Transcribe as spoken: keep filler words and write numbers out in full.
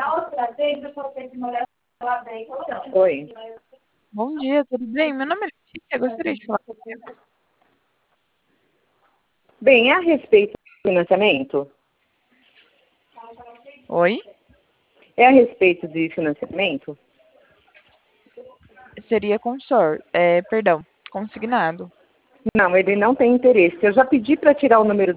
Oi. Bom dia, tudo bem? Meu nome é Letícia, gostaria de falar. Bem, é a respeito do financiamento? Oi? É a respeito de financiamento? Seria consor, é, perdão, consignado. Não, ele não tem interesse. Eu já pedi para tirar o número